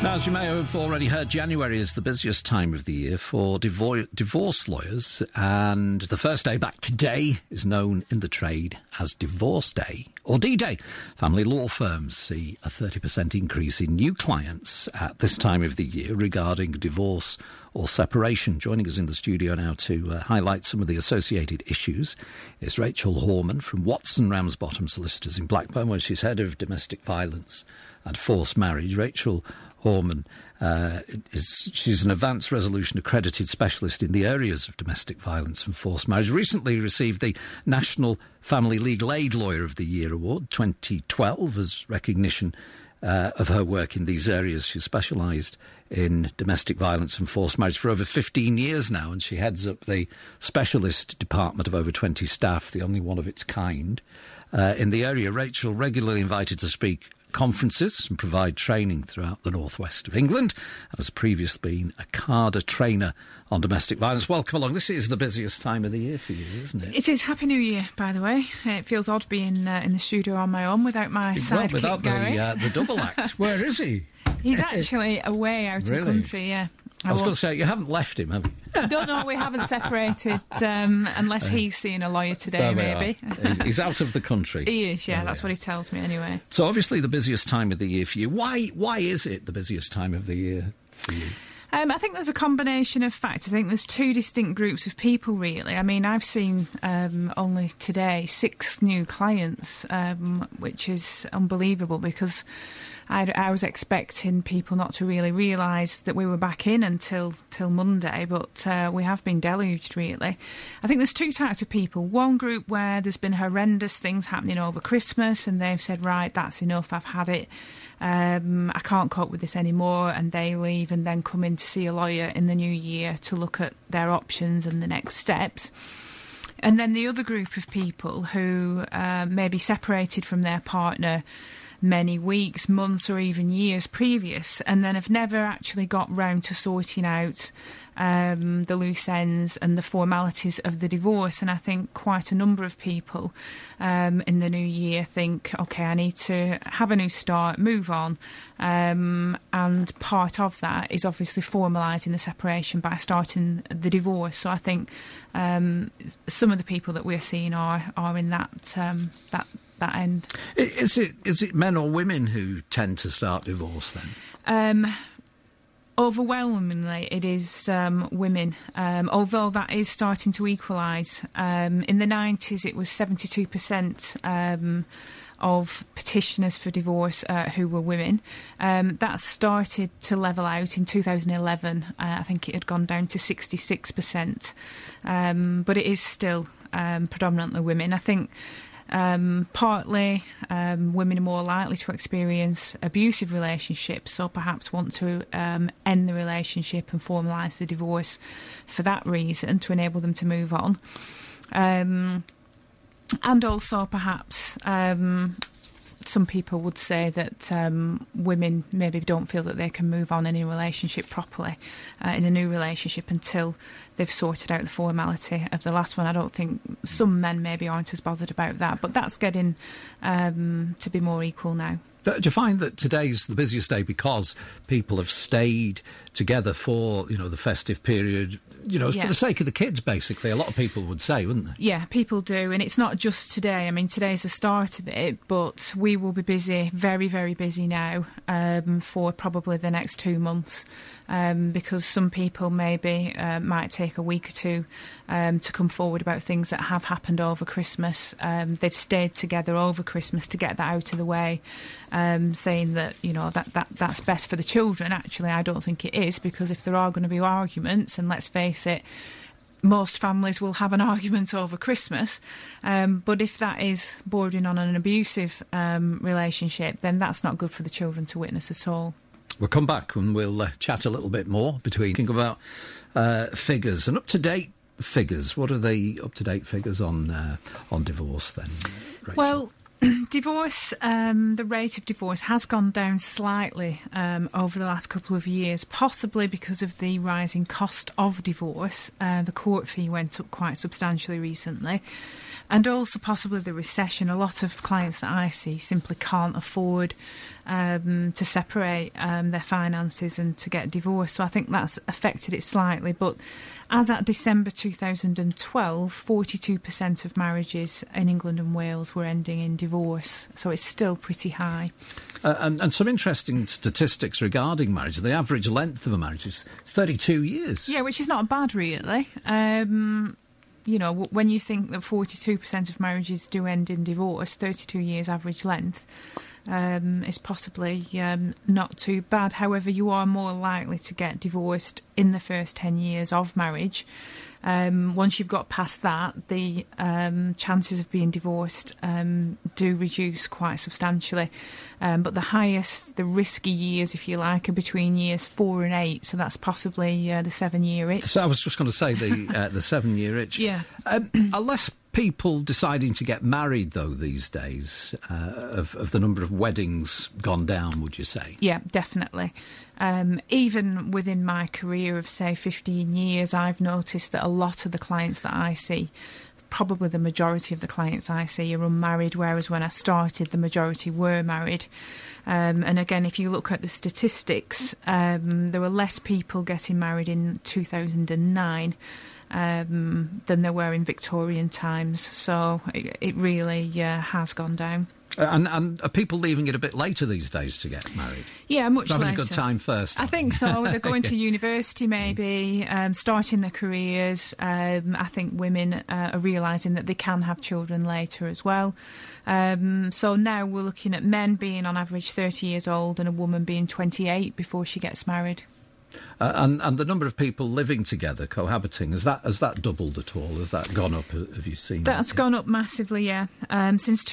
Now, as you may have already heard, January is the busiest time of the year for divorce lawyers, and the first day back today is known in the trade as Divorce Day, or D-Day. Family law firms see a 30% increase in new clients at this time of the year regarding divorce or separation. Joining us in the studio now to highlight some of the associated issues is Rachel Horman from Watson Ramsbottom Solicitors in Blackburn, where she's head of domestic violence and forced marriage. Rachel Horman, she's an advanced resolution accredited specialist in the areas of domestic violence and forced marriage. Recently received the National Family Legal Aid Lawyer of the Year Award 2012 as recognition of her work in these areas. She's specialised in domestic violence and forced marriage for over 15 years now, and she heads up the specialist department of over 20 staff, the only one of its kind in the area. Rachel, regularly invited to speak conferences and provide training throughout the northwest of England, and has previously been a CARDA trainer on domestic violence. Welcome along. This is the busiest time of the year for you, isn't it? It is. Happy New Year, by the way. It feels odd being in the studio on my own without my sidekick without Gary. the double act. Where is he? He's actually away out of the country, yeah. I was going to say, you haven't left him, have you? No, we haven't separated, unless he's seeing a lawyer today, maybe. He's out of the country. He is, yeah, that's what he tells me anyway. So obviously the busiest time of the year for you. Why is it the busiest time of the year for you? I think there's a combination of factors. I think there's two distinct groups of people, really. I mean, I've seen only today 6 new clients, which is unbelievable because I was expecting people not to really realise that we were back in until Monday, but we have been deluged, really. I think there's 2 types of people. One group where there's been horrendous things happening over Christmas and they've said, right, that's enough, I've had it. I can't cope with this anymore, and they leave and then come in to see a lawyer in the new year to look at their options and the next steps. And then the other group of people who may be separated from their partner many weeks, months or even years previous, and then have never actually got round to sorting out the loose ends and the formalities of the divorce. And I think quite a number of people in the new year think, OK, I need to have a new start, move on. And part of that is obviously formalising the separation by starting the divorce. So I think some of the people that we're seeing are in that end. Is it men or women who tend to start divorce then? Overwhelmingly, it is women, although that is starting to equalise. In the 90s, it was 72% of petitioners for divorce who were women. That started to level out in 2011. I think it had gone down to 66%, but it is still predominantly women. I think partly women are more likely to experience abusive relationships, so perhaps want to end the relationship and formalise the divorce for that reason, to enable them to move on. And also perhaps some people would say that women maybe don't feel that they can move on in a relationship properly, in a new relationship, until they've sorted out the formality of the last one. I don't think some men maybe aren't as bothered about that, but that's getting to be more equal now. Do you find that today's the busiest day because people have stayed together for, the festive period, for the sake of the kids, basically? A lot of people would say, wouldn't they? Yeah, people do. And it's not just today. I mean, today's the start of it, but we will be busy, very, very busy now, for probably the next 2 months, because some people maybe might take a week or two to come forward about things that have happened over Christmas. They've stayed together over Christmas to get that out of the way. Saying that, that's best for the children. Actually, I don't think it is, because if there are going to be arguments, and let's face it, most families will have an argument over Christmas, but if that is bordering on an abusive relationship, then that's not good for the children to witness at all. We'll come back and we'll chat a little bit more between thinking about figures and up-to-date figures. What are the up-to-date figures on divorce then, Rachel? Well, divorce, the rate of divorce has gone down slightly over the last couple of years, possibly because of the rising cost of divorce. The court fee went up quite substantially recently. And also possibly the recession. A lot of clients that I see simply can't afford to separate their finances and to get divorced. So I think that's affected it slightly. But as at December 2012, 42% of marriages in England and Wales were ending in divorce. So it's still pretty high. And some interesting statistics regarding marriage. The average length of a marriage is 32 years. Yeah, which is not bad, really. You know, when you think that 42% of marriages do end in divorce, 32 years average length is possibly not too bad. However, you are more likely to get divorced in the first 10 years of marriage. Once you've got past that, the chances of being divorced do reduce quite substantially. But the highest, the risky years, if you like, are between years 4 and 8. So that's possibly the 7-year itch. So I was just going to say the 7-year itch. Yeah. Are less people deciding to get married, though, these days? Of the number of weddings gone down, would you say? Yeah, definitely. Even within my career of, say, 15 years, I've noticed that a lot of the clients that I see, probably the majority of the clients I see, are unmarried, whereas when I started, the majority were married. And again, if you look at the statistics, there were less people getting married in 2009 than there were in Victorian times. So it really has gone down. And are people leaving it a bit later these days to get married? Yeah, much later. Having a good time first. I think so. They're going to university maybe, starting their careers. I think women are realising that they can have children later as well. So now we're looking at men being on average 30 years old and a woman being 28 before she gets married. And the number of people living together, cohabiting, has that doubled at all? Has that gone up? Have you seen that's gone up massively? Yeah, since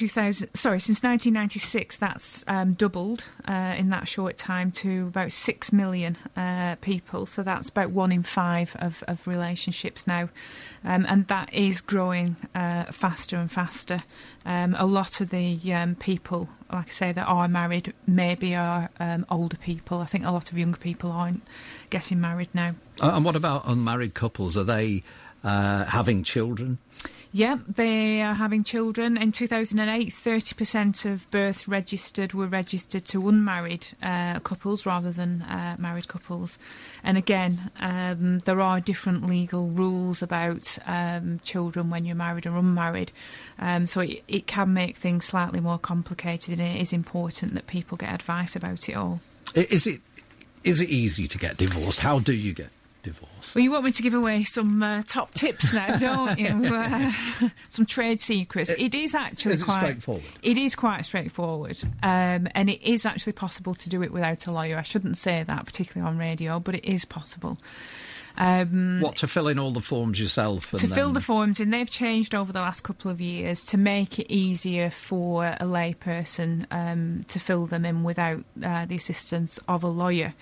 1996, that's doubled in that short time to about 6 million people. So that's about 1 in 5 of relationships now, and that is growing faster and faster. A lot of the people, like I say, that are married maybe are older people. I think a lot of younger people aren't getting married now. And what about unmarried couples? Are they having children? Yeah, they are having children. In 2008, 30% of births registered were registered to unmarried couples rather than married couples. And again, there are different legal rules about children when you're married or unmarried. So it can make things slightly more complicated, and it is important that people get advice about it all. Is it easy to get divorced? How do you get divorce? Well, you want me to give away some top tips now, don't you? Some trade secrets. It is actually quite straightforward. It is quite straightforward, and it is actually possible to do it without a lawyer. I shouldn't say that, particularly on radio, but it is possible. What, to fill in all the forms yourself? Fill the forms in. They've changed over the last couple of years to make it easier for a layperson to fill them in without the assistance of a lawyer.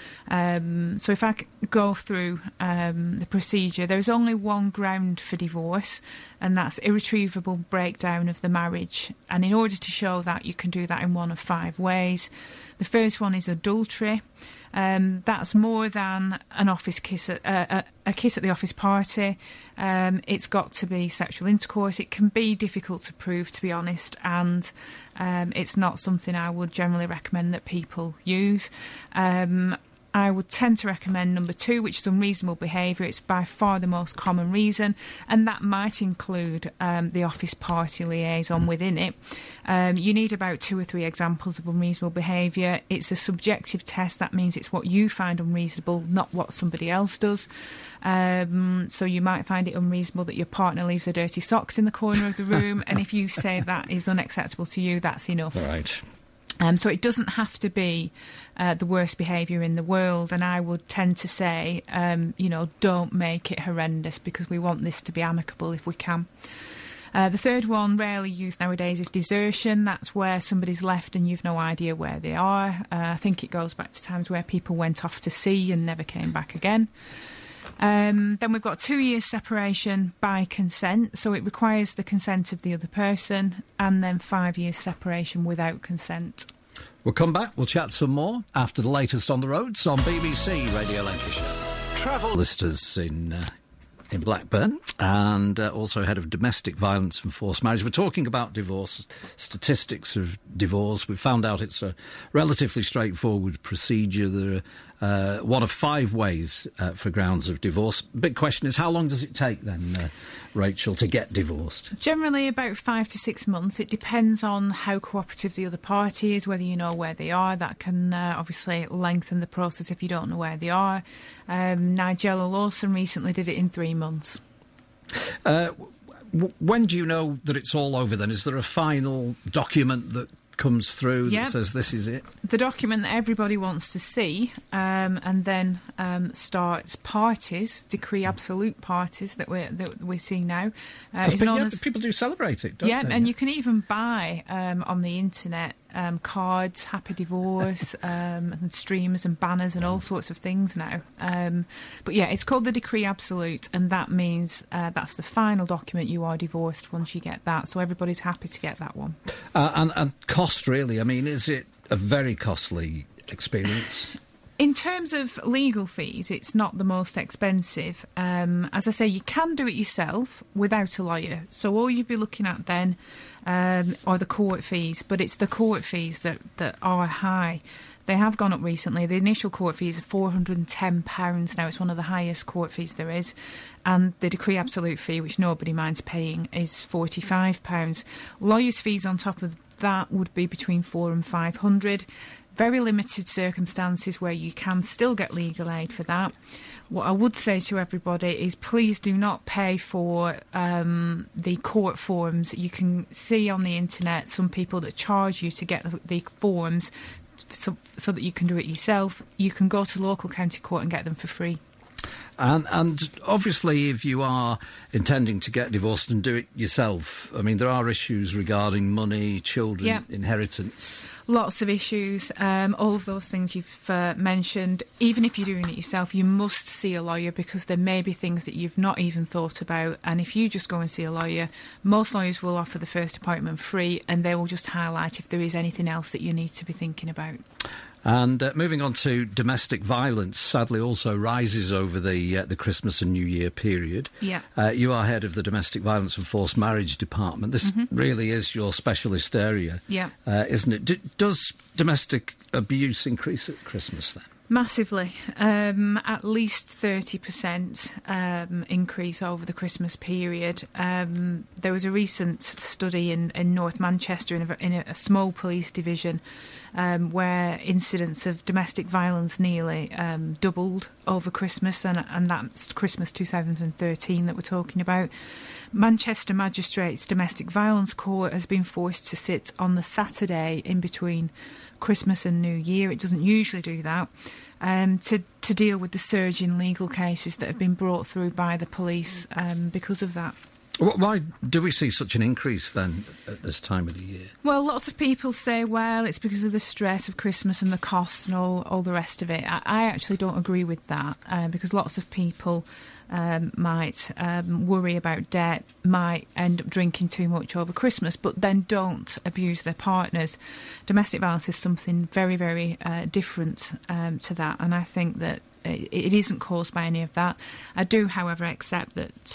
So if I go through the procedure, there's only one ground for divorce, and that's irretrievable breakdown of the marriage. And in order to show that, you can do that in one of 5 ways. The first one is adultery. That's more than an office kiss, a kiss at the office party. It's got to be sexual intercourse. It can be difficult to prove, to be honest, and it's not something I would generally recommend that people use. I would tend to recommend number 2, which is unreasonable behaviour. It's by far the most common reason, and that might include the office party liaison within it. You need about 2 or 3 examples of unreasonable behaviour. It's a subjective test. That means it's what you find unreasonable, not what somebody else does. So you might find it unreasonable that your partner leaves their dirty socks in the corner of the room, and if you say that is unacceptable to you, that's enough. Right. So it doesn't have to be the worst behaviour in the world, and I would tend to say, don't make it horrendous, because we want this to be amicable if we can. The third one, rarely used nowadays, is desertion. That's where somebody's left and you've no idea where they are. I think it goes back to times where people went off to sea and never came back again. Then we've got 2 years separation by consent, so it requires the consent of the other person, and then 5 years separation without consent. We'll come back, we'll chat some more after the latest on the roads on BBC Radio Lancashire. Travel listeners in in Blackburn, and also head of domestic violence and forced marriage. We're talking about divorce, statistics of divorce. We found out it's a relatively straightforward procedure. There are one of 5 ways for grounds of divorce. Big question is, how long does it take then, Rachel, to get divorced? Generally about 5 to 6 months. It depends on how cooperative the other party is, whether you know where they are. That can obviously lengthen the process if you don't know where they are. Nigella Lawson recently did it in 3 months. When do you know that it's all over then? Is there a final document that comes through that says this is it? The document that everybody wants to see, and then starts parties, decree absolute parties that we see now. People do celebrate it, don't they? And you can even buy on the internet cards, happy divorce, and streamers and banners and all sorts of things now. But yeah, it's called the decree absolute, and that means that's the final document. You are divorced once you get that, so everybody's happy to get that one. And cost, really? I mean, is it a very costly experience? In terms of legal fees, it's not the most expensive. As I say, you can do it yourself without a lawyer. So all you'd be looking at then are the court fees, but it's the court fees that are high. They have gone up recently. The initial court fees are £410 now. It's one of the highest court fees there is. And the decree absolute fee, which nobody minds paying, is £45. Lawyers' fees on top of that would be between £400 and £500. Very limited circumstances where you can still get legal aid for that. What I would say to everybody is please do not pay for the court forms. You can see on the internet some people that charge you to get the forms so that you can do it yourself. You can go to local county court and get them for free. And obviously, if you are intending to get divorced and do it yourself, I mean, there are issues regarding money, children, inheritance. Lots of issues, all of those things you've mentioned. Even if you're doing it yourself, you must see a lawyer because there may be things that you've not even thought about. And if you just go and see a lawyer, most lawyers will offer the first appointment free, and they will just highlight if there is anything else that you need to be thinking about. And moving on to domestic violence, sadly also rises over the Christmas and New Year period. Yeah. You are head of the Domestic Violence and Forced Marriage Department. This really is your specialist area, isn't it? Does domestic abuse increase at Christmas then? Massively. At least 30% increase over the Christmas period. There was a recent study in North Manchester in a small police division where incidents of domestic violence nearly doubled over Christmas, and that's Christmas 2013 that we're talking about. Manchester Magistrates Domestic Violence Court has been forced to sit on the Saturday in between Christmas and New Year. It doesn't usually do that. To deal with the surge in legal cases that have been brought through by the police because of that. Why do we see such an increase then at this time of the year? Well, lots of people say, well, it's because of the stress of Christmas and the costs and all the rest of it. I actually don't agree with that because lots of people might worry about debt, might end up drinking too much over Christmas, but then don't abuse their partners. Domestic violence is something very, very different to that, and I think that it isn't caused by any of that. I do, however, accept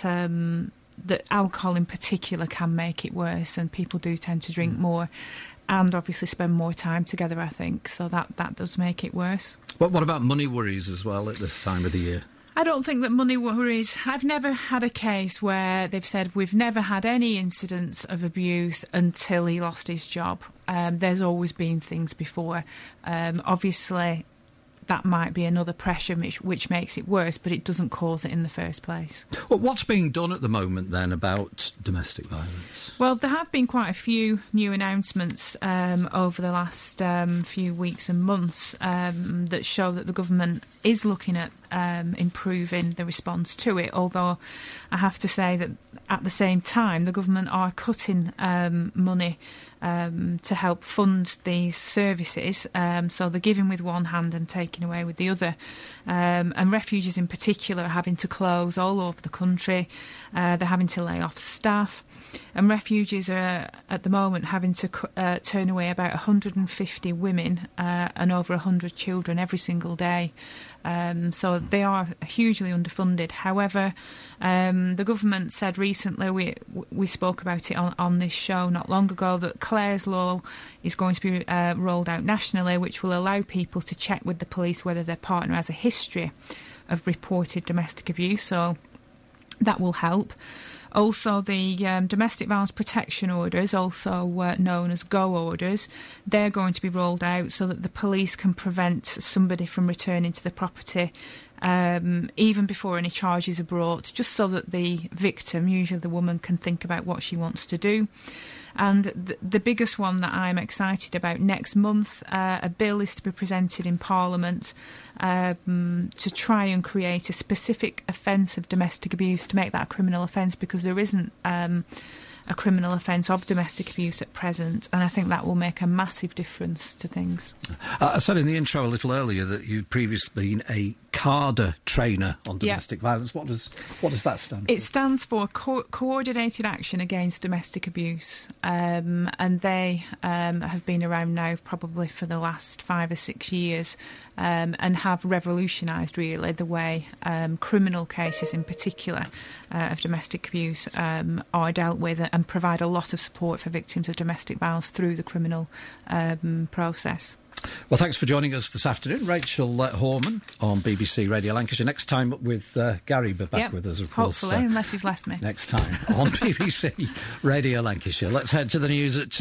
that alcohol in particular can make it worse, and people do tend to drink more and obviously spend more time together, I think, so that does make it worse. What about money worries as well at this time of the year? I don't think that money worries. I've never had a case where they've said we've never had any incidents of abuse until he lost his job. There's always been things before. Obviously, that might be another pressure which makes it worse, but it doesn't cause it in the first place. Well, what's being done at the moment then about domestic violence? Well, there have been quite a few new announcements over the last few weeks and months that show that the government is looking at improving the response to it, although I have to say that at the same time the government are cutting money to help fund these services, so they're giving with one hand and taking away with the other, and refuges in particular are having to close all over the country. They're having to lay off staff. And refugees are, at the moment, having to turn away about 150 women and over 100 children every single day. So they are hugely underfunded. However, the government said recently, we spoke about it on this show not long ago, that Clare's Law is going to be rolled out nationally, which will allow people to check with the police whether their partner has a history of reported domestic abuse. So that will help. Also, the domestic violence protection orders, also known as GO orders, they're going to be rolled out so that the police can prevent somebody from returning to the property even before any charges are brought, just so that the victim, usually the woman, can think about what she wants to do. And the biggest one that I'm excited about, next month, a bill is to be presented in Parliament to try and create a specific offence of domestic abuse, to make that a criminal offence, because there isn't a criminal offence of domestic abuse at present, and I think that will make a massive difference to things. I said in the intro a little earlier that you'd previously been a CARDA trainer on domestic violence. What does that stand for? It stands for Coordinated Action Against Domestic Abuse, and they have been around now probably for the last 5 or 6 years, and have revolutionised really the way criminal cases in particular of domestic abuse are dealt with, and provide a lot of support for victims of domestic violence through the criminal process. Well, thanks for joining us this afternoon. Rachel Horman on BBC Radio Lancashire. Next time with Gary, but back with us, of course. Hopefully, unless he's left me. Next time on BBC Radio Lancashire. Let's head to the news at